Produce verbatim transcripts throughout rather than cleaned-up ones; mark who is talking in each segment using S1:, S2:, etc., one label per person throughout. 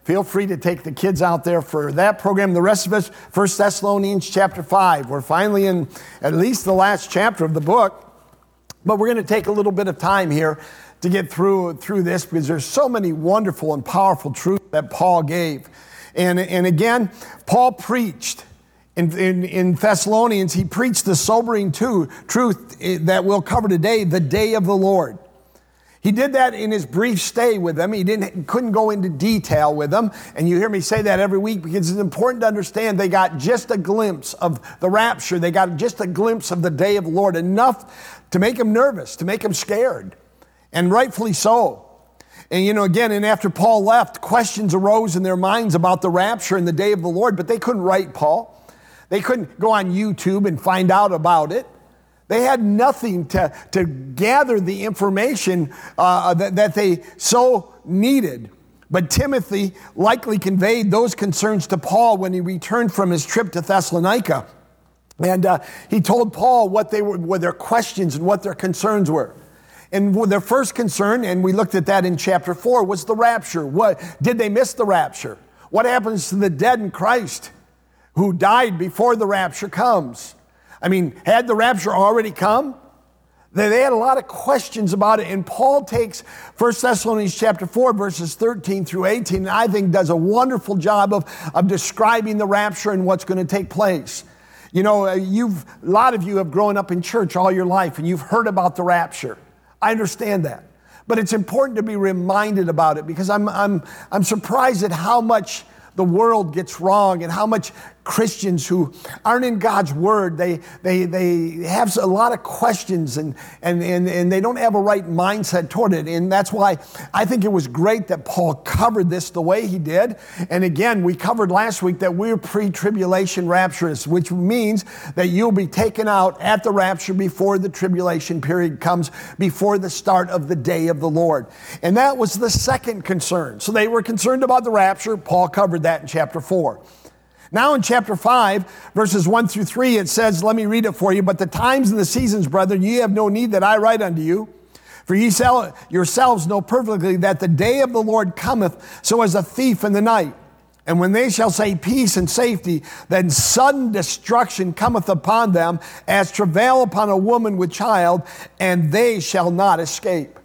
S1: feel free to take the kids out there for that program. The rest of us, First Thessalonians chapter five. We're finally in at least the last chapter of the book, but we're going to take a little bit of time here to get through through this because there's so many wonderful and powerful truths that Paul gave. And, and again, Paul preached. In, in, in Thessalonians, he preached the sobering too, truth that we'll cover today, the day of the Lord. He did that in his brief stay with them. He didn't, couldn't go into detail with them. And you hear me say that every week because it's important to understand they got just a glimpse of the rapture. They got just a glimpse of the day of the Lord, enough to make them nervous, to make them scared, and rightfully so. And, you know, again, and after Paul left, questions arose in their minds about the rapture and the day of the Lord, but they couldn't write Paul. They couldn't go on YouTube and find out about it. They had nothing to, to gather the information uh, that, that they so needed. But Timothy likely conveyed those concerns to Paul when he returned from his trip to Thessalonica. And uh, he told Paul what they were, what their questions and what their concerns were. And their first concern, and we looked at that in chapter four, was the rapture. What, did they miss the rapture? What happens to the dead in Christ who died before the rapture comes? I mean, had the rapture already come? They, they had a lot of questions about it. And Paul takes First Thessalonians chapter four, verses thirteen through eighteen, and I think does a wonderful job of, of describing the rapture and what's going to take place. You know, you've a lot of you have grown up in church all your life, and you've heard about the rapture. I understand that. But it's important to be reminded about it because I'm, I'm, I'm surprised at how much the world gets wrong and how much Christians who aren't in God's word, they they they have a lot of questions and, and, and, and they don't have a right mindset toward it. And that's why I think it was great that Paul covered this the way he did. And again, we covered last week that we're pre-tribulation rapturists, which means that you'll be taken out at the rapture before the tribulation period comes, before the start of the day of the Lord. And that was the second concern. So they were concerned about the rapture. Paul covered that in chapter four. Now in chapter five, verses one through three, it says, let me read it for you. But the times and the seasons, brethren, ye have no need that I write unto you. For ye yourselves know perfectly that the day of the Lord cometh so as a thief in the night. And when they shall say peace and safety, then sudden destruction cometh upon them as travail upon a woman with child, and they shall not escape.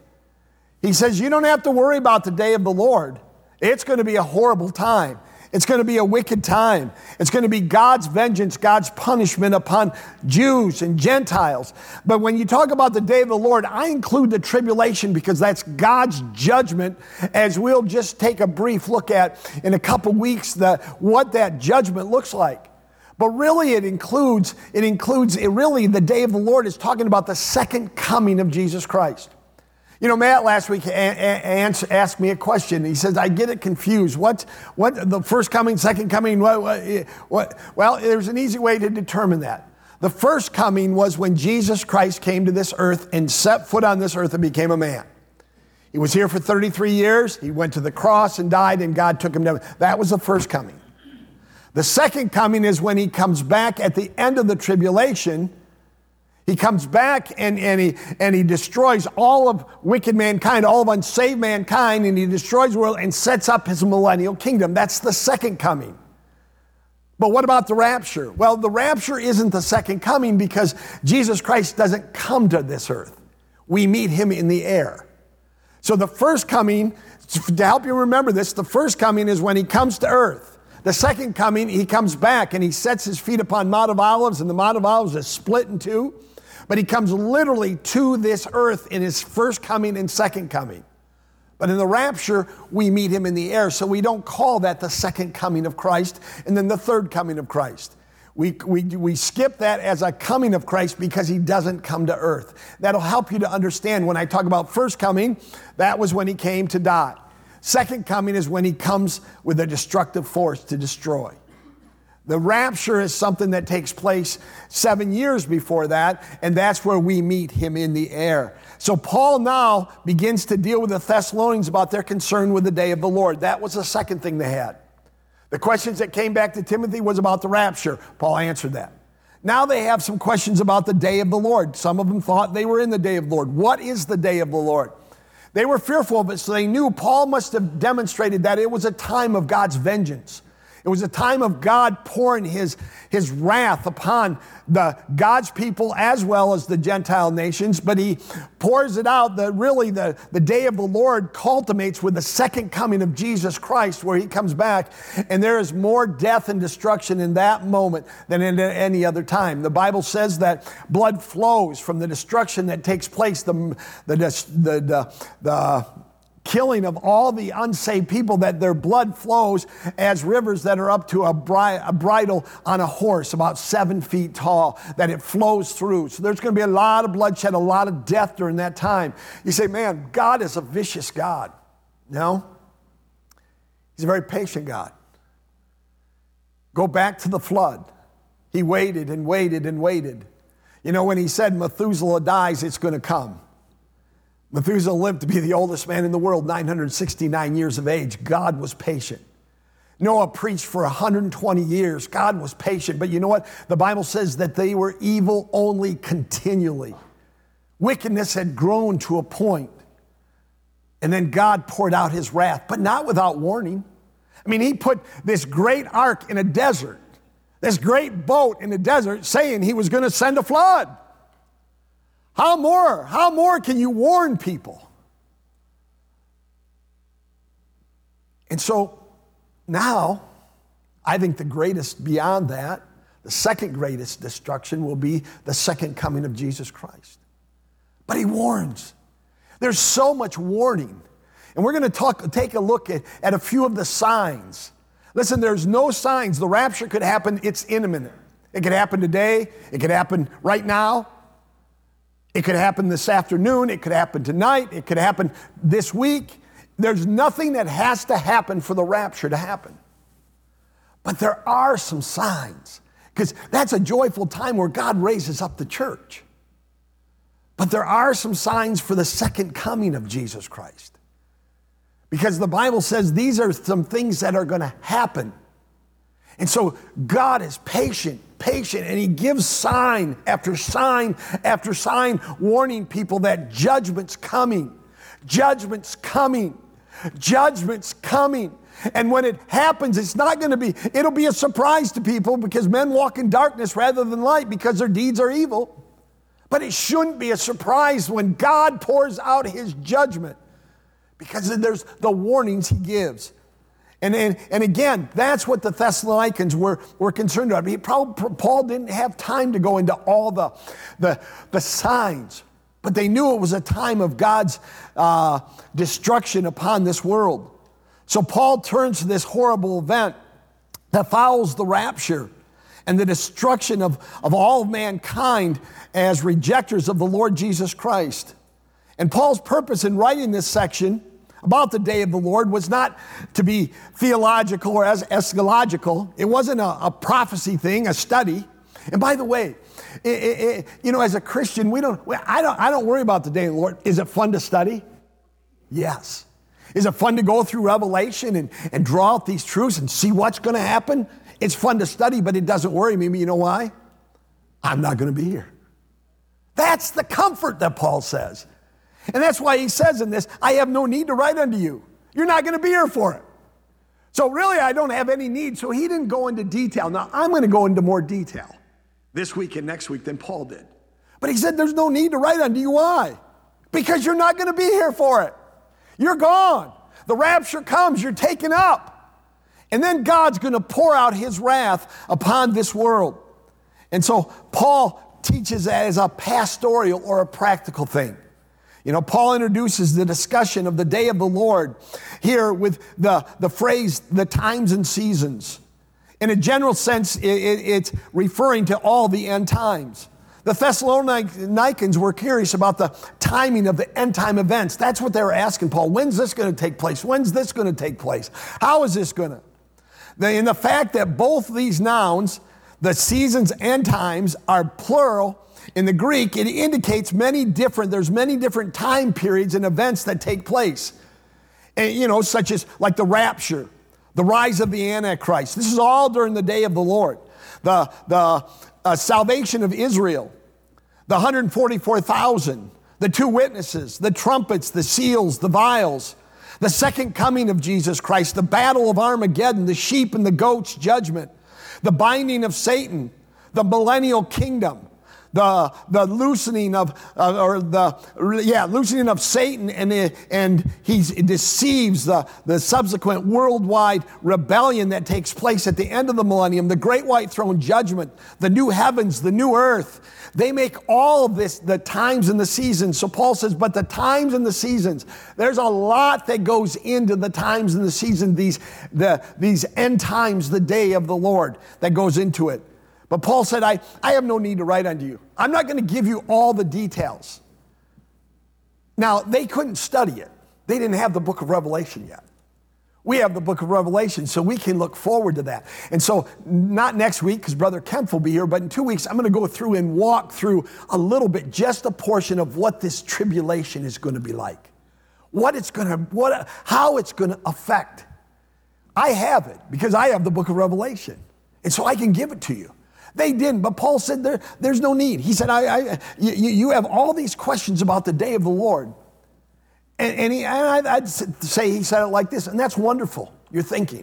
S1: He says, you don't have to worry about the day of the Lord. It's going to be a horrible time. It's going to be a wicked time. It's going to be God's vengeance, God's punishment upon Jews and Gentiles. But when you talk about the day of the Lord, I include the tribulation because that's God's judgment, as we'll just take a brief look at in a couple weeks the, what that judgment looks like. But really it includes, it includes, it really the day of the Lord is talking about the second coming of Jesus Christ. You know, Matt last week a- a- asked me a question. He says, I get it confused. What, what, the first coming, second coming, what, what, what? Well, there's an easy way to determine that. The first coming was when Jesus Christ came to this earth and set foot on this earth and became a man. He was here for thirty-three years. He went to the cross and died, and God took him down. That was the first coming. The second coming is when he comes back at the end of the tribulation. He comes back and, and, he, and he destroys all of wicked mankind, all of unsaved mankind, and he destroys the world and sets up his millennial kingdom. That's the second coming. But what about the rapture? Well, the rapture isn't the second coming because Jesus Christ doesn't come to this earth. We meet him in the air. So the first coming, to help you remember this, the first coming is when he comes to earth. The second coming, he comes back and he sets his feet upon Mount of Olives, and the Mount of Olives is split in two. But he comes literally to this earth in his first coming and second coming. But in the rapture, we meet him in the air. So we don't call that the second coming of Christ and then the third coming of Christ. We, we, we skip that as a coming of Christ because he doesn't come to earth. That'll help you to understand when I talk about first coming, that was when he came to die. Second coming is when he comes with a destructive force to destroy. The rapture is something that takes place seven years before that, and that's where we meet him in the air. So Paul now begins to deal with the Thessalonians about their concern with the day of the Lord. That was the second thing they had. The questions that came back to Timothy was about the rapture. Paul answered that. Now they have some questions about the day of the Lord. Some of them thought they were in the day of the Lord. What is the day of the Lord? They were fearful of it, so they knew Paul must have demonstrated that it was a time of God's vengeance. It was a time of God pouring his, his wrath upon the God's people as well as the Gentile nations, but he pours it out. The, really, the, the day of the Lord culminates with the second coming of Jesus Christ, where he comes back, and there is more death and destruction in that moment than in any other time. The Bible says that blood flows from the destruction that takes place, the, the, the, the, the killing of all the unsaved people, that their blood flows as rivers that are up to a, bri- a bridle on a horse about seven feet tall, that it flows through. So there's going to be a lot of bloodshed, a lot of death during that time. You say, man, God is a vicious God. No, he's a very patient God. Go back to the flood. He waited and waited and waited. You know, when he said Methuselah dies, it's going to come. Methuselah lived to be the oldest man in the world, nine hundred sixty-nine years of age. God was patient. Noah preached for one hundred twenty years. God was patient. But you know what? The Bible says that they were evil only continually. Wickedness had grown to a point. And then God poured out his wrath, but not without warning. I mean, he put this great ark in a desert, this great boat in a desert, saying he was going to send a flood. How more? How more can you warn people? And so now, I think the greatest beyond that, the second greatest destruction will be the second coming of Jesus Christ. But he warns. There's so much warning. And we're going to talk, take a look at, at a few of the signs. Listen, there's no signs. The rapture could happen. It's imminent. It could happen today. It could happen right now. It could happen this afternoon. It could happen tonight. It could happen this week. There's nothing that has to happen for the rapture to happen. But there are some signs, because that's a joyful time where God raises up the church. But there are some signs for the second coming of Jesus Christ, because the Bible says these are some things that are going to happen. And so God is patient, patient, and he gives sign after sign after sign, warning people that judgment's coming, judgment's coming, judgment's coming. And when it happens, it's not going to be, it'll be a surprise to people, because men walk in darkness rather than light because their deeds are evil. But it shouldn't be a surprise when God pours out his judgment, because there's the warnings he gives. And, and, and again, that's what the Thessalonians were, were concerned about. He probably, Paul didn't have time to go into all the, the, the signs, but they knew it was a time of God's uh, destruction upon this world. So Paul turns to this horrible event that follows the rapture and the destruction of, of all of mankind as rejectors of the Lord Jesus Christ. And Paul's purpose in writing this section about the day of the Lord was not to be theological or as eschatological. It wasn't a, a prophecy thing, a study. And by the way, it, it, it, you know, as a Christian, we don't, I don't, I don't worry about the day of the Lord. Is it fun to study? Yes. Is it fun to go through Revelation and, and draw out these truths and see what's going to happen? It's fun to study, but it doesn't worry me. You know why? I'm not going to be here. That's the comfort that Paul says. And that's why he says in this, I have no need to write unto you. You're not going to be here for it. So really, I don't have any need. So he didn't go into detail. Now, I'm going to go into more detail this week and next week than Paul did. But he said there's no need to write unto you. Why? Because you're not going to be here for it. You're gone. The rapture comes. You're taken up. And then God's going to pour out his wrath upon this world. And so Paul teaches that as a pastoral or a practical thing. You know, Paul introduces the discussion of the day of the Lord here with the, the phrase, the times and seasons. In a general sense, it, it, it's referring to all the end times. The Thessalonians were curious about the timing of the end time events. That's what they were asking Paul. When's this going to take place? When's this going to take place? How is this going to? In the fact that both these nouns, the seasons and times, are plural, in the Greek, it indicates many different, there's many different time periods and events that take place. And, you know, such as like the rapture, the rise of the Antichrist. This is all during the day of the Lord. The, the uh, salvation of Israel, the one hundred forty-four thousand, the two witnesses, the trumpets, the seals, the vials, the second coming of Jesus Christ, the battle of Armageddon, the sheep and the goats judgment, the binding of Satan, the millennial kingdom, the the loosening of uh, or the yeah loosening of Satan, and the, and he deceives the the subsequent worldwide rebellion that takes place at the end of the millennium, the great white throne judgment, the new heavens, the new earth. They make all of this the times and the seasons. So Paul says, but the times and the seasons, there's a lot that goes into the times and the seasons, these the these end times, the day of the Lord, that goes into it. But Paul said, I, I have no need to write unto you. I'm not going to give you all the details. Now, they couldn't study it. They didn't have the book of Revelation yet. We have the book of Revelation, so we can look forward to that. And so, not next week, because Brother Kemp will be here, but in two weeks, I'm going to go through and walk through a little bit, just a portion of what this tribulation is going to be like. What it's going to, what, how it's going to affect. I have it, because I have the book of Revelation. And so I can give it to you. They didn't, but Paul said there, there's no need. He said, I, I, you, you have all these questions about the day of the Lord. And, and, he, and I'd say he said it like this, and that's wonderful, you're thinking.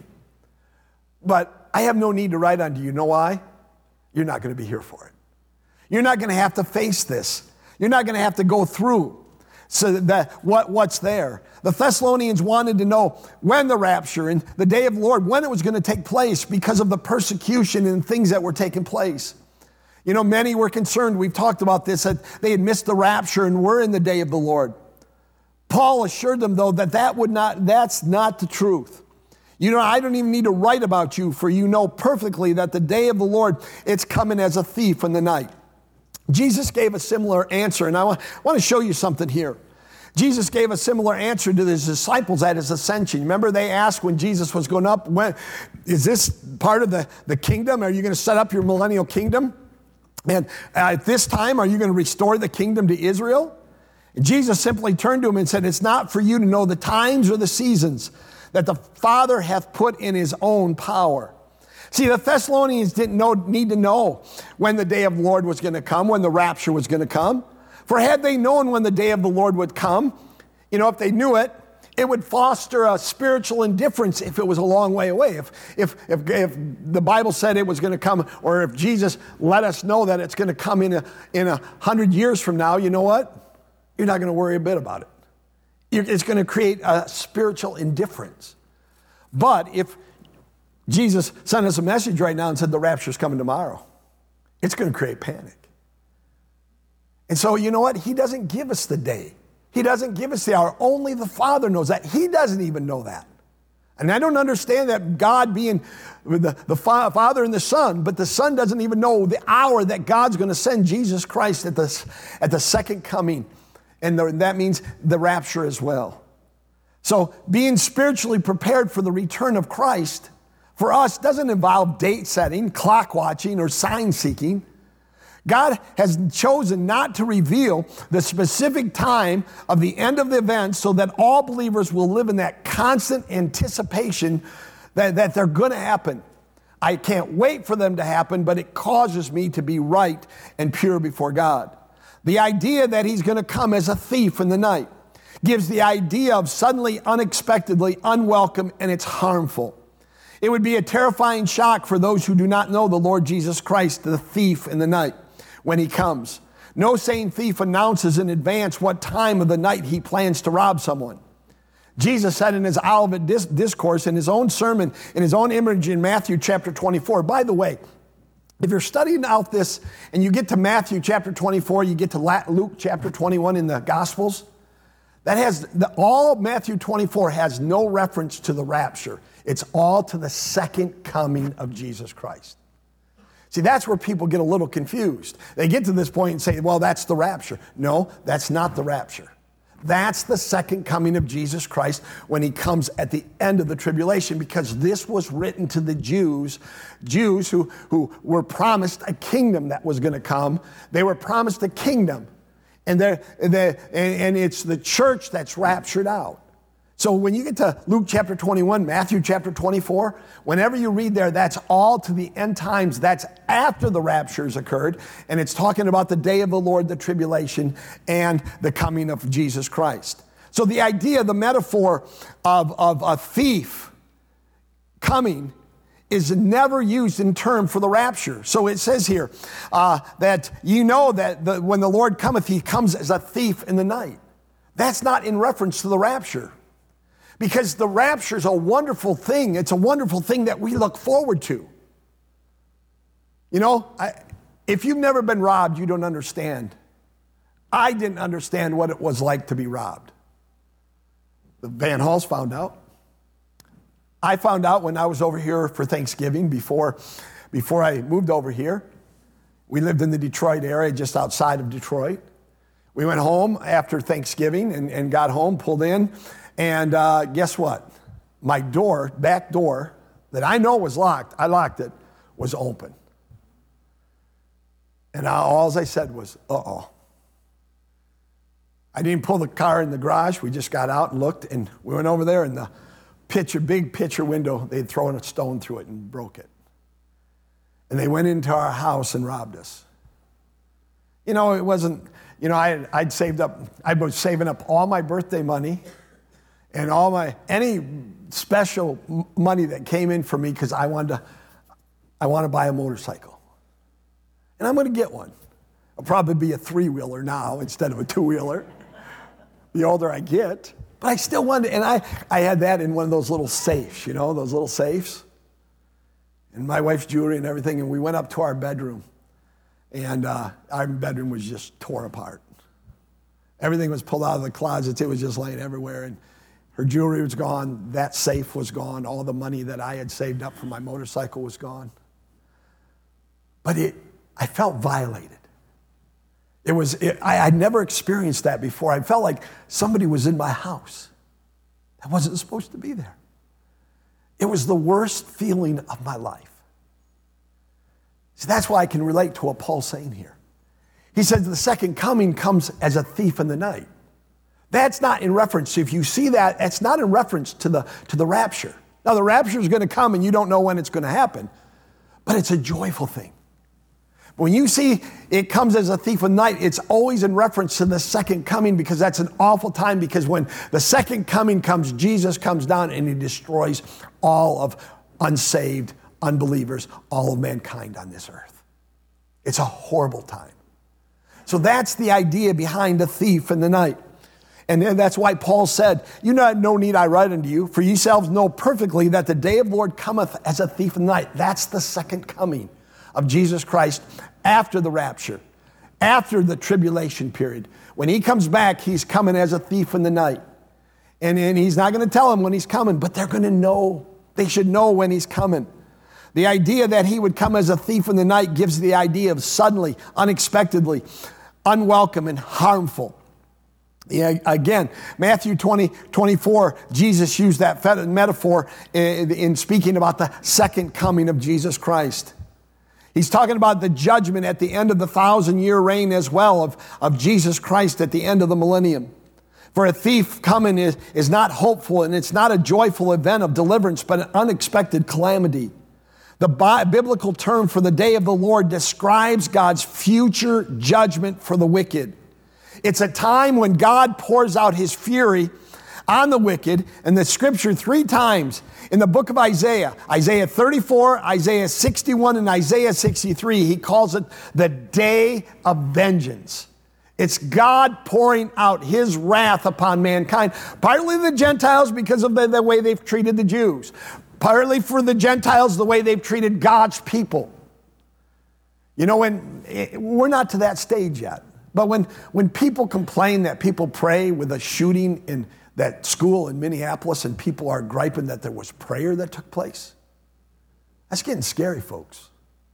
S1: But I have no need to write unto you. You know why? You're not going to be here for it. You're not going to have to face this. You're not going to have to go through so that what, what's there. The Thessalonians wanted to know when the rapture and the day of the Lord, when it was going to take place because of the persecution and things that were taking place. You know, many were concerned, we've talked about this, that they had missed the rapture and were in the day of the Lord. Paul assured them, though, that that would not, that's not the truth. You know, I don't even need to write about you, for you know perfectly that the day of the Lord, it's coming as a thief in the night. Jesus gave a similar answer, and I want, I want to show you something here. Jesus gave a similar answer to his disciples at his ascension. Remember, they asked when Jesus was going up, when, is this part of the, the kingdom? Are you going to set up your millennial kingdom? And at this time, are you going to restore the kingdom to Israel? And Jesus simply turned to him and said, it's not for you to know the times or the seasons that the Father hath put in his own power. See, the Thessalonians didn't know, need to know when the day of the Lord was going to come, when the rapture was going to come. For had they known when the day of the Lord would come, you know, if they knew it, it would foster a spiritual indifference if it was a long way away. If, if, if, if the Bible said it was going to come, or if Jesus let us know that it's going to come in a, in a hundred years from now, you know what? You're not going to worry a bit about it. You're, it's going to create a spiritual indifference. But if Jesus sent us a message right now and said the rapture's coming tomorrow, it's going to create panic. And so, you know what? He doesn't give us the day. He doesn't give us the hour. Only the Father knows that. He doesn't even know that. And I don't understand that God being the, the fa- Father and the Son, but the Son doesn't even know the hour that God's going to send Jesus Christ at the, at the second coming. And the, that means the rapture as well. So being spiritually prepared for the return of Christ, for us, doesn't involve date setting, clock watching, or sign seeking. God has chosen not to reveal the specific time of the end of the event so that all believers will live in that constant anticipation that, that they're going to happen. I can't wait for them to happen, but it causes me to be right and pure before God. The idea that he's going to come as a thief in the night gives the idea of suddenly, unexpectedly, unwelcome, and it's harmful. It would be a terrifying shock for those who do not know the Lord Jesus Christ, the thief in the night, when he comes. No sane thief announces in advance what time of the night he plans to rob someone. Jesus said in his Olivet Discourse, in his own sermon, in his own image in Matthew chapter twenty-four. By the way, if you're studying out this and you get to Matthew chapter twenty-four, you get to Luke chapter twenty-one in the Gospels, that has, the, all Matthew twenty-four has no reference to the rapture. It's all to the second coming of Jesus Christ. See, that's where people get a little confused. They get to this point and say, well, that's the rapture. No, that's not the rapture. That's the second coming of Jesus Christ when he comes at the end of the tribulation, because this was written to the Jews, Jews who, who were promised a kingdom that was going to come. They were promised a kingdom, and, they're, they're, and it's the church that's raptured out. So when you get to Luke chapter twenty-one, Matthew chapter twenty-four, whenever you read there, that's all to the end times. That's after the rapture's occurred. And it's talking about the day of the Lord, the tribulation, and the coming of Jesus Christ. So the idea, the metaphor of, of a thief coming is never used in term for the rapture. So it says here uh, that you know that the, when the Lord cometh, he comes as a thief in the night. That's not in reference to the rapture. Because the rapture is a wonderful thing. It's a wonderful thing that we look forward to. You know, I, if you've never been robbed, you don't understand. I didn't understand what it was like to be robbed. The Van Halls found out. I found out when I was over here for Thanksgiving before, before I moved over here. We lived in the Detroit area, just outside of Detroit. We went home after Thanksgiving and, and got home, pulled in. And uh, guess what? My door, back door, that I know was locked, I locked it, was open. And I, all I said was, uh-oh. I didn't pull the car in the garage. We just got out and looked, and we went over there, and the picture, big picture window, they'd thrown a stone through it and broke it. And they went into our house and robbed us. You know, it wasn't, you know, I, I'd saved up, I was saving up all my birthday money, and all my, any special money that came in for me because I wanted to, I want to buy a motorcycle. And I'm going to get one. It'll probably be a three-wheeler now instead of a two-wheeler, the older I get. But I still wanted, and I, I had that in one of those little safes, you know, those little safes. And my wife's jewelry and everything, and we went up to our bedroom. And uh, our bedroom was just torn apart. Everything was pulled out of the closets. It was just laying everywhere. And her jewelry was gone. That safe was gone. All the money that I had saved up for my motorcycle was gone. But it, I felt violated. It was, it, I had never experienced that before. I felt like somebody was in my house that wasn't supposed to be there. It was the worst feeling of my life. See, that's why I can relate to what Paul's saying here. He says the second coming comes as a thief in the night. That's not in reference. If you see that, that's not in reference to the, to the rapture. Now, the rapture is going to come and you don't know when it's going to happen, but it's a joyful thing. When you see it comes as a thief in the night, it's always in reference to the second coming, because that's an awful time, because when the second coming comes, Jesus comes down and he destroys all of unsaved unbelievers, all of mankind on this earth. It's a horrible time. So that's the idea behind a thief in the night. And that's why Paul said, you know, no need I write unto you, for ye yourselves know perfectly that the day of the Lord cometh as a thief in the night. That's the second coming of Jesus Christ after the rapture, after the tribulation period. When he comes back, he's coming as a thief in the night. And, and he's not going to tell them when he's coming, but they're going to know. They should know when he's coming. The idea that he would come as a thief in the night gives the idea of suddenly, unexpectedly, unwelcome, and harmful. Yeah, again, Matthew twenty, twenty-four, Jesus used that metaphor in, in speaking about the second coming of Jesus Christ. He's talking about the judgment at the end of the thousand-year reign as well of, of Jesus Christ at the end of the millennium. For a thief coming is, is not hopeful, and it's not a joyful event of deliverance, but an unexpected calamity. The bi- biblical term for the day of the Lord describes God's future judgment for the wicked. It's a time when God pours out his fury on the wicked. And the scripture three times in the book of Isaiah, Isaiah thirty-four, Isaiah sixty-one, and Isaiah sixty-three, he calls it the day of vengeance. It's God pouring out his wrath upon mankind, partly the Gentiles because of the, the way they've treated the Jews, partly for the Gentiles the way they've treated God's people. You know, when it, we're not to that stage yet. But when, when people complain that people pray with a shooting in that school in Minneapolis and people are griping that there was prayer that took place, that's getting scary, folks.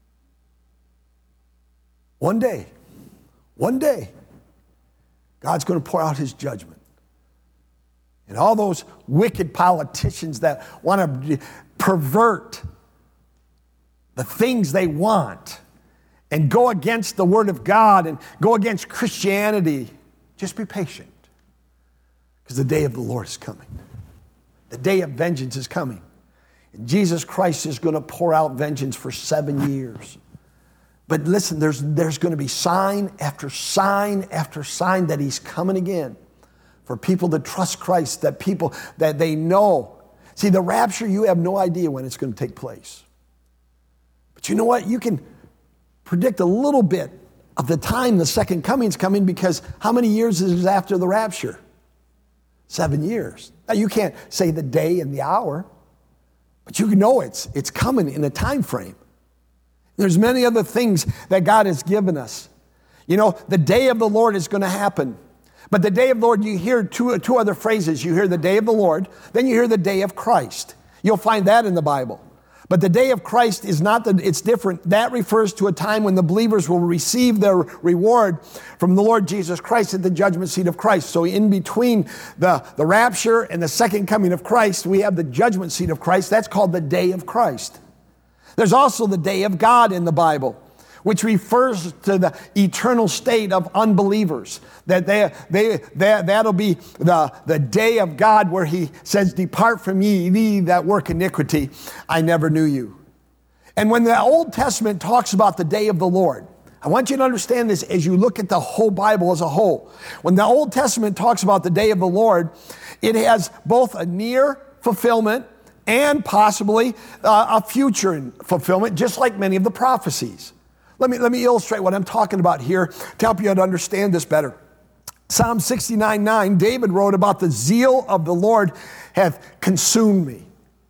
S1: One day, one day, God's going to pour out his judgment. And all those wicked politicians that want to pervert the things they want and go against the Word of God and go against Christianity, just be patient, because the day of the Lord is coming. The day of vengeance is coming. And Jesus Christ is going to pour out vengeance for seven years. But listen, there's, there's going to be sign after sign after sign that he's coming again for people to trust Christ, that people, that they know. See, the rapture, you have no idea when it's going to take place. But you know what? You can predict a little bit of the time the second coming's coming, because how many years is it after the rapture? Seven years. Now, you can't say the day and the hour, but you know it's, it's coming in a time frame. There's many other things that God has given us. You know, the day of the Lord is going to happen. But the day of the Lord, you hear two, two other phrases. You hear the day of the Lord, then you hear the day of Christ. You'll find that in the Bible. But the day of Christ is not that, it's different. That refers to a time when the believers will receive their reward from the Lord Jesus Christ at the judgment seat of Christ. So in between the, the rapture and the second coming of Christ, we have the judgment seat of Christ. That's called the day of Christ. There's also the day of God in the Bible, which refers to the eternal state of unbelievers. That they, they, they, that'll be the, the day of God where he says, depart from ye, ye that work iniquity, I never knew you. And when the Old Testament talks about the day of the Lord, I want you to understand this as you look at the whole Bible as a whole. When the Old Testament talks about the day of the Lord, it has both a near fulfillment and possibly uh, a future fulfillment, just like many of the prophecies. Let me, let me illustrate what I'm talking about here to help you to understand this better. Psalm sixty-nine nine, David wrote about the zeal of the Lord hath consumed me.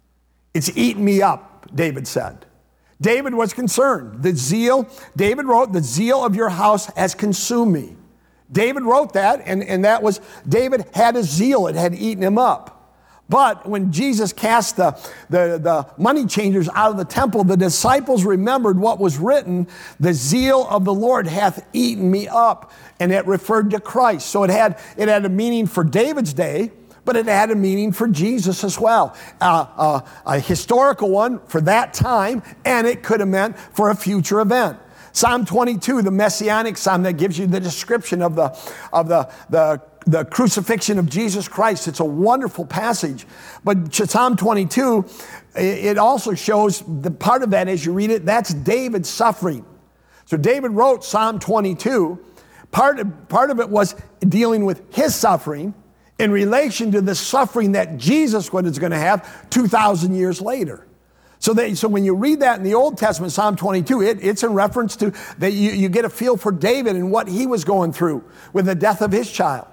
S1: It's eaten me up, David said. David was concerned. The zeal, David wrote, the zeal of your house has consumed me. David wrote that, and, and that was, David had a zeal. It had eaten him up. But when Jesus cast the, the, the money changers out of the temple, the disciples remembered what was written, the zeal of the Lord hath eaten me up. And it referred to Christ. So it had, it had a meaning for David's day, but it had a meaning for Jesus as well. Uh, uh, a historical one for that time, and it could have meant for a future event. Psalm twenty-two, the Messianic Psalm that gives you the description of the, of the, the, the crucifixion of Jesus Christ. It's a wonderful passage. But Psalm twenty-two, it also shows the part of that as you read it, that's David's suffering. So David wrote Psalm twenty-two. Part of, part of it was dealing with his suffering in relation to the suffering that Jesus was going to have two thousand years later. So, they, so when you read that in the Old Testament, Psalm twenty-two, it, it's in reference to that you, you get a feel for David and what he was going through with the death of his child.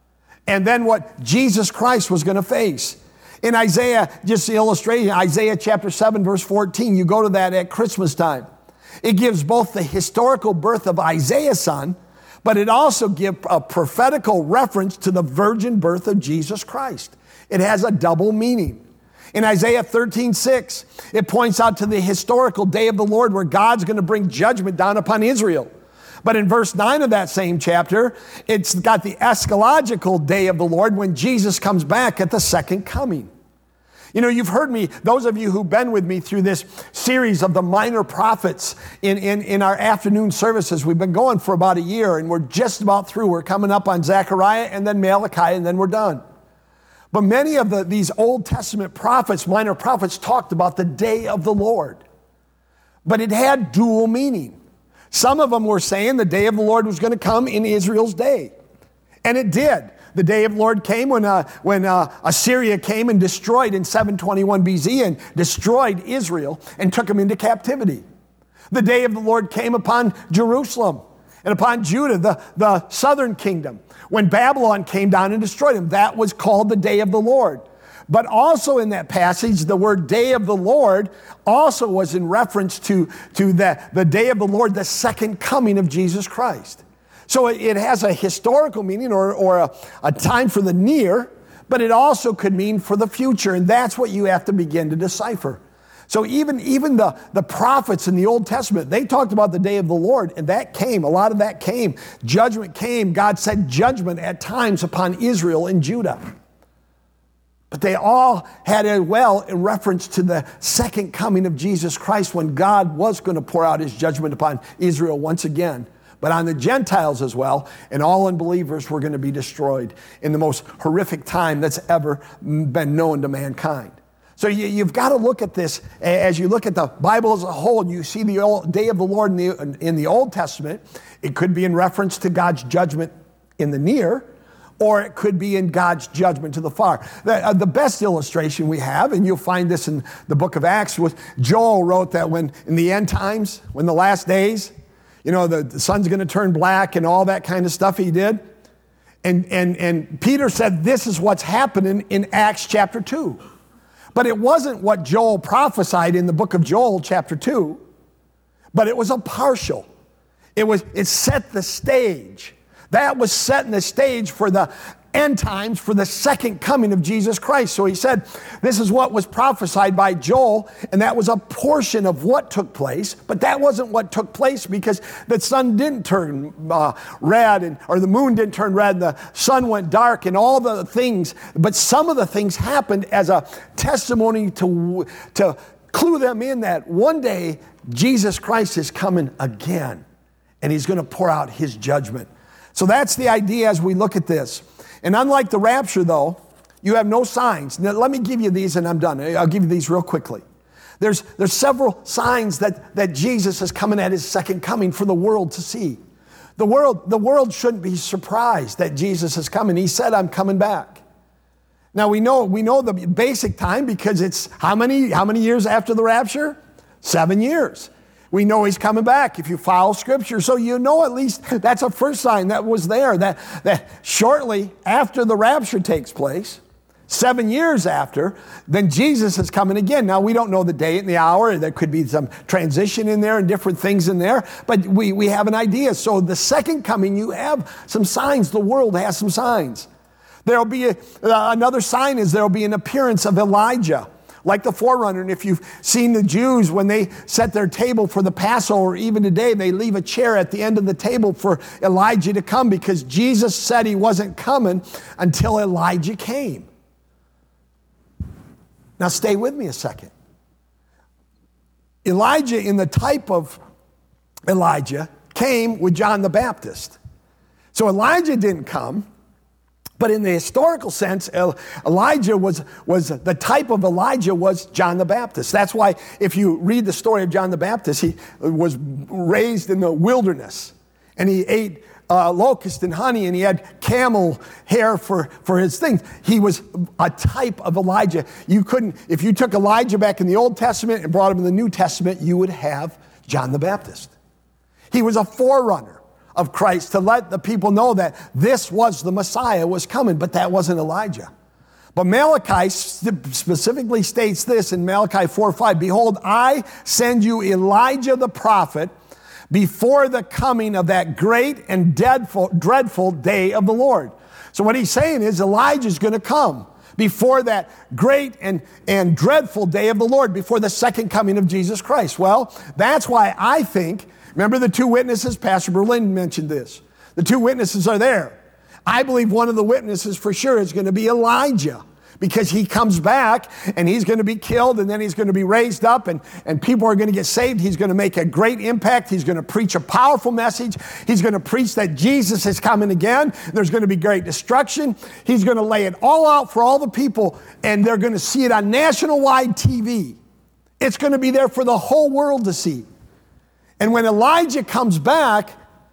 S1: And then what Jesus Christ was going to face. In Isaiah, just the illustration, Isaiah chapter seven, verse fourteen, you go to that at Christmas time. It gives both the historical birth of Isaiah's son, but it also gives a prophetical reference to the virgin birth of Jesus Christ. It has a double meaning. In Isaiah thirteen six, it points out to the historical day of the Lord where God's going to bring judgment down upon Israel. But in verse nine of that same chapter, it's got the eschatological day of the Lord when Jesus comes back at the second coming. You know, you've heard me, those of you who've been with me through this series of the minor prophets in, in, in our afternoon services. We've been going for about a year, and we're just about through. We're coming up on Zechariah and then Malachi, and then we're done. But many of the, these Old Testament prophets, minor prophets, talked about the day of the Lord. But it had dual meaning. Some of them were saying the day of the Lord was going to come in Israel's day. And it did. The day of the Lord came when, uh, when uh, Assyria came and destroyed in seven twenty-one B C and destroyed Israel and took them into captivity. The day of the Lord came upon Jerusalem and upon Judah, the, the southern kingdom, when Babylon came down and destroyed them. That was called the day of the Lord. But also in that passage, the word day of the Lord also was in reference to, to the, the day of the Lord, the second coming of Jesus Christ. So it, it has a historical meaning or, or a, a time for the near, but it also could mean for the future. And that's what you have to begin to decipher. So even, even the, the prophets in the Old Testament, they talked about the day of the Lord, and that came. A lot of that came. Judgment came. God sent judgment at times upon Israel and Judah. But they all had a well in reference to the second coming of Jesus Christ when God was going to pour out his judgment upon Israel once again. but on the Gentiles as well, and all unbelievers were going to be destroyed in the most horrific time that's ever been known to mankind. So you, you've got to look at this as you look at the Bible as a whole, and you see the old, day of the Lord in the, in the Old Testament. It could be in reference to God's judgment in the near, or it could be in God's judgment to the far. The, uh, the best illustration we have, and you'll find this in the book of Acts, was Joel wrote that when in the end times, when the last days, you know, the, the sun's going to turn black and all that kind of stuff he did. And, and, and Peter said, this is what's happening in Acts chapter two. But it wasn't what Joel prophesied in the book of Joel chapter two, but it was a partial. It was, it set the stage. That was setting the stage for the end times, for the second coming of Jesus Christ. So he said, this is what was prophesied by Joel, and that was a portion of what took place, but that wasn't what took place because the sun didn't turn uh, red, and, or the moon didn't turn red, and the sun went dark, and all the things, but some of the things happened as a testimony to, to clue them in that one day Jesus Christ is coming again, and he's going to pour out his judgment. So that's the idea as we look at this. And unlike the rapture, though, you have no signs. Now, let me give you these and I'm done. I'll give you these real quickly. There's, there's several signs that, that Jesus is coming at his second coming for the world to see. The world, the world shouldn't be surprised that Jesus is coming. He said, I'm coming back. Now, we know, we know the basic time because it's how many, how many years after the rapture? Seven years. We know he's coming back if you follow Scripture. So you know at least that's a first sign that was there, that, that shortly after the rapture takes place, seven years after, then Jesus is coming again. Now, we don't know the date and the hour. There could be some transition in there and different things in there, but we, we have an idea. So the second coming, you have some signs. The world has some signs. There'll be a, uh, another sign is there'll be an appearance of Elijah, like the forerunner. And if you've seen the Jews, when they set their table for the Passover, even today, they leave a chair at the end of the table for Elijah to come because Jesus said he wasn't coming until Elijah came. Now stay with me a second. Elijah, in the type of Elijah, came with John the Baptist. So Elijah didn't come. But in the historical sense, Elijah was, was the type of Elijah was John the Baptist. That's why if you read the story of John the Baptist, he was raised in the wilderness and he ate uh, locust and honey and he had camel hair for, for his things. He was a type of Elijah. You couldn't, if you took Elijah back in the Old Testament and brought him in the New Testament, you would have John the Baptist. He was a forerunner of Christ to let the people know that this was the Messiah was coming, but that wasn't Elijah. But Malachi specifically states this in Malachi four five, behold, I send you Elijah the prophet before the coming of that great and dreadful, dreadful day of the Lord. So what he's saying is Elijah's going to come before that great and, and dreadful day of the Lord, before the second coming of Jesus Christ. Well, that's why I think, remember the two witnesses? Pastor Berlin mentioned this. The two witnesses are there. I believe one of the witnesses for sure is going to be Elijah, because he comes back and he's going to be killed and then he's going to be raised up and, and people are going to get saved. He's going to make a great impact. He's going to preach a powerful message. He's going to preach that Jesus is coming again. There's going to be great destruction. He's going to lay it all out for all the people and they're going to see it on national-wide T V. It's going to be there for the whole world to see. And when Elijah comes back,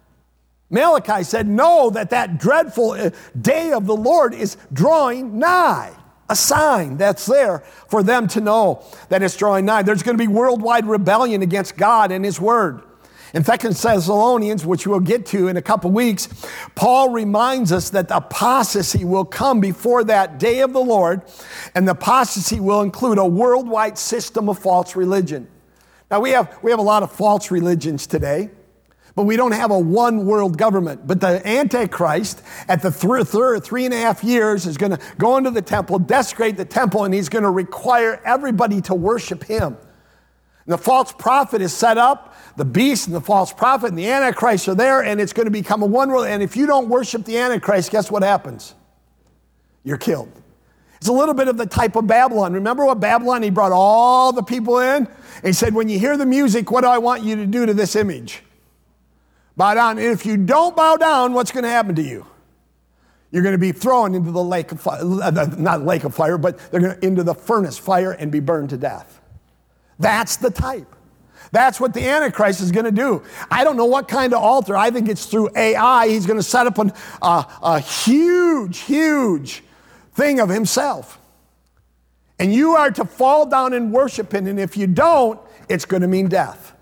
S1: Malachi said, know that that dreadful day of the Lord is drawing nigh. A sign that's there for them to know that it's drawing nigh. There's going to be worldwide rebellion against God and his word. In Second Thessalonians, which we'll get to in a couple weeks, Paul reminds us that the apostasy will come before that day of the Lord, and the apostasy will include a worldwide system of false religion. Now, we have, we have a lot of false religions today, but we don't have a one world government. But the Antichrist, at the th- th- three and a half years, is going to go into the temple, desecrate the temple, and he's going to require everybody to worship him. And the false prophet is set up. The beast and the false prophet and the Antichrist are there, and it's going to become a one world. And if you don't worship the Antichrist, guess what happens? You're killed. It's a little bit of the type of Babylon. Remember what Babylon, he brought all the people in, and he said, when you hear the music, what do I want you to do to this image? Bow down. And if you don't bow down, what's going to happen to you? You're going to be thrown into the lake of fire, not lake of fire, but they're going to, into the furnace fire and be burned to death. That's the type. That's what the Antichrist is going to do. I don't know what kind of altar. I think it's through A I. He's going to set up an, uh, a huge, huge thing of himself. And you are to fall down and worship him. And if you don't, it's going to mean death.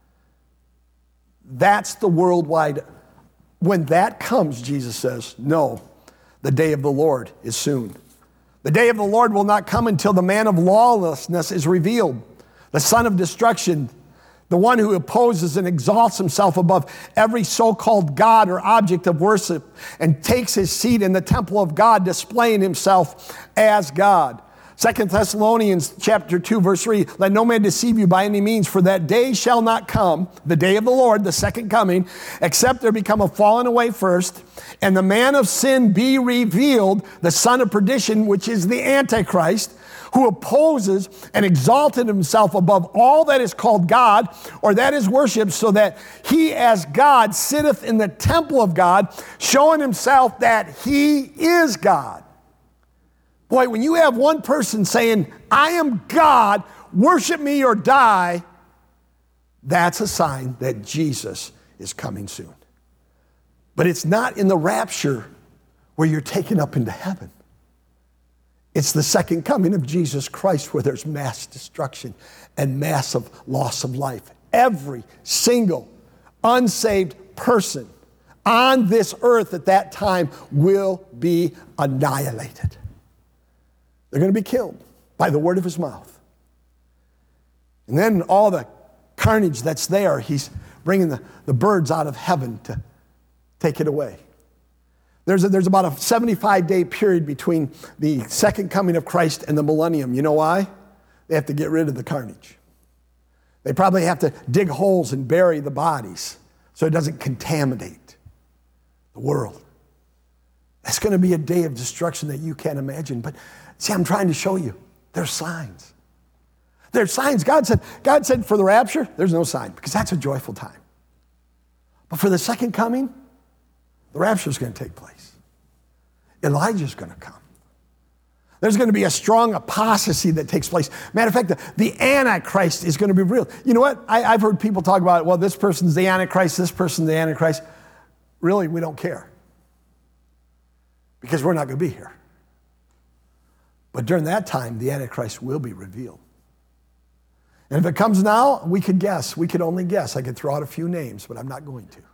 S1: That's the worldwide. When that comes, Jesus says, no, the day of the Lord is soon. The day of the Lord will not come until the man of lawlessness is revealed, the son of destruction, the one who opposes and exalts himself above every so-called God or object of worship and takes his seat in the temple of God, displaying himself as God. Second Thessalonians chapter two, verse three, let no man deceive you by any means, for that day shall not come, the day of the Lord, the second coming, except there become a falling away first, and the man of sin be revealed, the son of perdition, which is the Antichrist, who opposes and exalted himself above all that is called God, or that is worshipped, so that he as God sitteth in the temple of God, showing himself that he is God. Boy, when you have one person saying, I am God, worship me or die, that's a sign that Jesus is coming soon. But it's not in the rapture where you're taken up into heaven. It's the second coming of Jesus Christ where there's mass destruction and massive loss of life. Every single unsaved person on this earth at that time will be annihilated. They're going to be killed by the word of his mouth. And then all the carnage that's there, he's bringing the, the birds out of heaven to take it away. There's, a, there's about a seventy-five day period between the second coming of Christ and the millennium. You know why? They have to get rid of the carnage. They probably have to dig holes and bury the bodies so it doesn't contaminate the world. That's going to be a day of destruction that you can't imagine. But see, I'm trying to show you, there's signs. There's signs. God said, God said for the rapture, there's no sign, because that's a joyful time. But for the second coming, the rapture is going to take place. Elijah's going to come. There's going to be a strong apostasy that takes place. Matter of fact, the, the Antichrist is going to be real. You know what? I, I've heard people talk about, well, this person's the Antichrist, this person's the Antichrist. Really, we don't care, because we're not going to be here. But during that time, the Antichrist will be revealed. And if it comes now, we could guess. We could only guess. I could throw out a few names, but I'm not going to.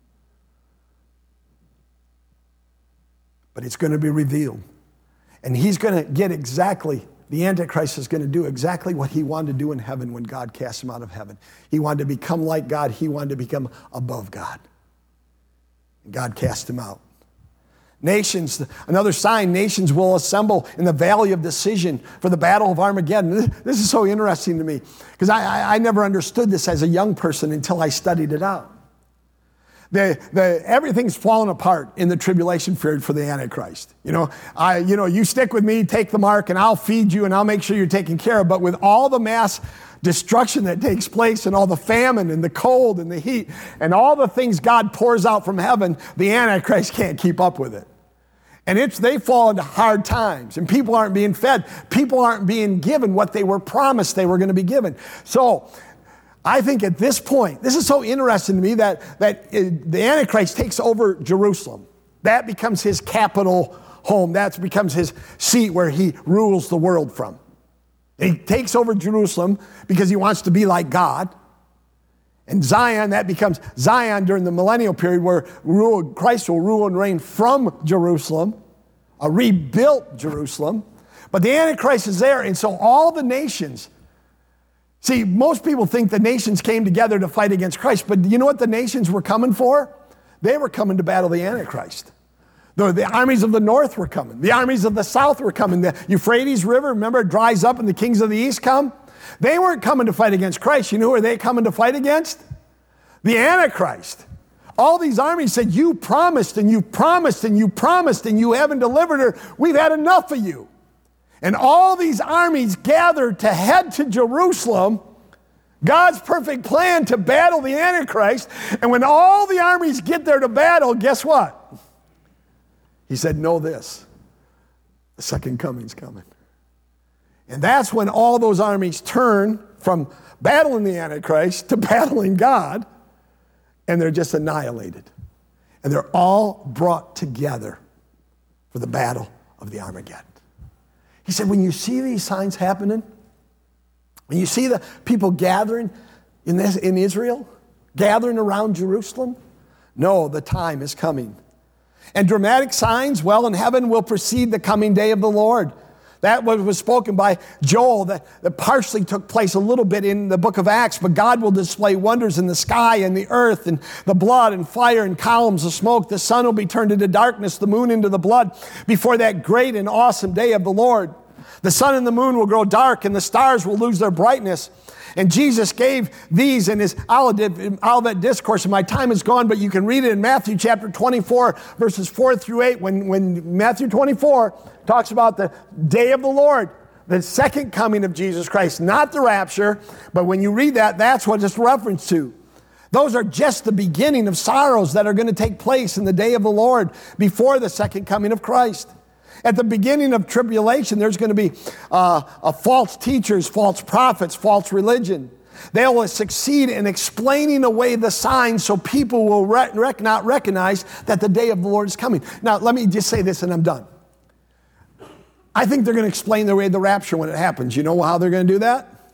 S1: But it's going to be revealed. And he's going to get exactly, the Antichrist is going to do exactly what he wanted to do in heaven when God cast him out of heaven. He wanted to become like God. He wanted to become above God. And God cast him out. Nations, another sign, nations will assemble in the valley of decision for the battle of Armageddon. This is so interesting to me, because I, I, I never understood this as a young person until I studied it out. The, the, everything's fallen apart in the tribulation period for the Antichrist. You know, I, you know, you stick with me, take the mark, and I'll feed you, and I'll make sure you're taken care of. But with all the mass destruction that takes place, and all the famine, and the cold, and the heat, and all the things God pours out from heaven, the Antichrist can't keep up with it. And it's they fall into hard times, and people aren't being fed. People aren't being given what they were promised they were going to be given. So I think at this point, this is so interesting to me that, that it, the Antichrist takes over Jerusalem. That becomes his capital home. That becomes his seat where he rules the world from. He takes over Jerusalem because he wants to be like God. And Zion, that becomes Zion during the millennial period, where rule, Christ will rule and reign from Jerusalem, a rebuilt Jerusalem. But the Antichrist is there, and so all the nations, see, most people think the nations came together to fight against Christ, but you know what the nations were coming for? They were coming to battle the Antichrist. The, the armies of the north were coming. The armies of the south were coming. The Euphrates River, remember, it dries up and the kings of the east come? They weren't coming to fight against Christ. You know who are they coming to fight against? The Antichrist. All these armies said, you promised and you promised and you promised and you haven't delivered her. We've had enough of you. And all these armies gathered to head to Jerusalem God's perfect plan to battle the Antichrist. And when all the armies get there to battle, guess what? He said, know this, the second coming's coming. And that's when all those armies turn from battling the Antichrist to battling God, and they're just annihilated. And they're all brought together for the battle of the Armageddon. He said, when you see these signs happening, when you see the people gathering in, this, in Israel, gathering around Jerusalem, no, the time is coming. And dramatic signs, well, in heaven will precede the coming day of the Lord. That was spoken by Joel, that, that partially took place a little bit in the book of Acts, but God will display wonders in the sky and the earth and the blood and fire and columns of smoke. The sun will be turned into darkness, the moon into the blood before that great and awesome day of the Lord. The sun and the moon will grow dark and the stars will lose their brightness. And Jesus gave these in his Olivet Discourse, and my time is gone, but you can read it in Matthew chapter twenty-four, verses four through eight, when, when Matthew twenty-four talks about the day of the Lord, the second coming of Jesus Christ, not the rapture, but when you read that, that's what it's referenced to. Those are just the beginning of sorrows that are going to take place in the day of the Lord before the second coming of Christ. At the beginning of tribulation, there's going to be uh, uh, false teachers, false prophets, false religion. They will succeed in explaining away the signs so people will rec- rec- not recognize that the day of the Lord is coming. Now, let me just say this and I'm done. I think they're going to explain away the rapture when it happens. You know how they're going to do that?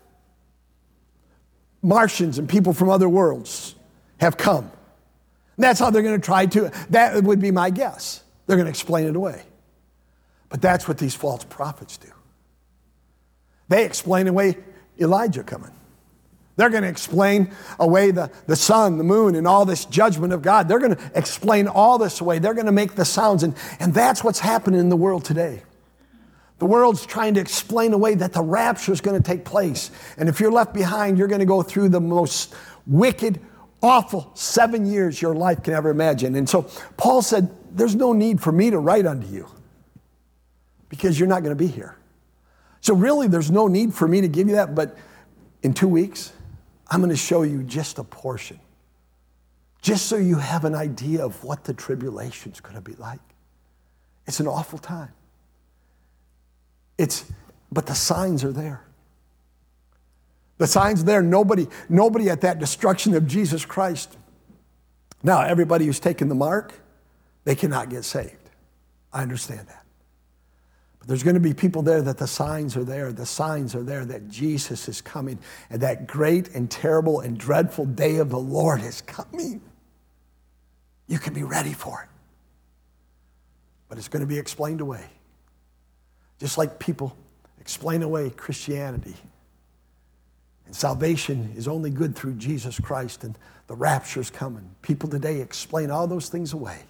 S1: Martians and people from other worlds have come. And that's how they're going to try to, that would be my guess. They're going to explain it away. But that's what these false prophets do. They explain away Elijah coming. They're going to explain away the, the sun, the moon, and all this judgment of God. They're going to explain all this away. They're going to make the sounds. And, and that's what's happening in the world today. The world's trying to explain away that the rapture is going to take place. And if you're left behind, you're going to go through the most wicked, awful seven years your life can ever imagine. And so Paul said, there's no need for me to write unto you, because you're not going to be here. So really, there's no need for me to give you that, but in two weeks, I'm going to show you just a portion, just so you have an idea of what the tribulation's going to be like. It's an awful time. It's, but the signs are there. The signs are there. Nobody, nobody at that destruction of Jesus Christ. Now, everybody who's taken the mark, they cannot get saved. I understand that. There's going to be people there that the signs are there. The signs are there that Jesus is coming. And that great and terrible and dreadful day of the Lord is coming. You can be ready for it. But it's going to be explained away. Just like people explain away Christianity. And salvation is only good through Jesus Christ, and the rapture's coming. People today explain all those things away.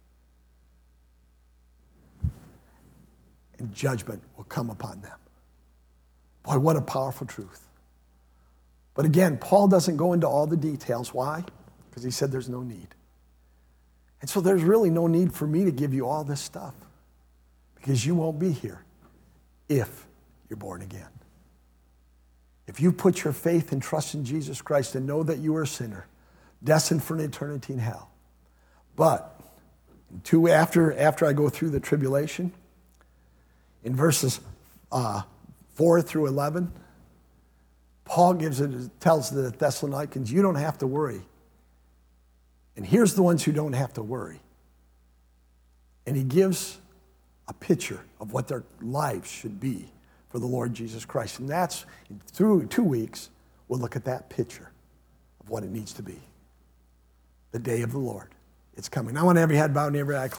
S1: And judgment will come upon them. Boy, what a powerful truth. But again, Paul doesn't go into all the details. Why? Because he said there's no need. And so there's really no need for me to give you all this stuff, because you won't be here if you're born again. If you put your faith and trust in Jesus Christ and know that you are a sinner, destined for an eternity in hell. But two, after, after I go through the tribulation, in verses uh, four through eleven, Paul gives it, tells the Thessalonians, you don't have to worry. And here's the ones who don't have to worry. And he gives a picture of what their lives should be for the Lord Jesus Christ. And that's, through two weeks, we'll look at that picture of what it needs to be. The day of the Lord. It's coming. I want to have your head bowed and every eye closed.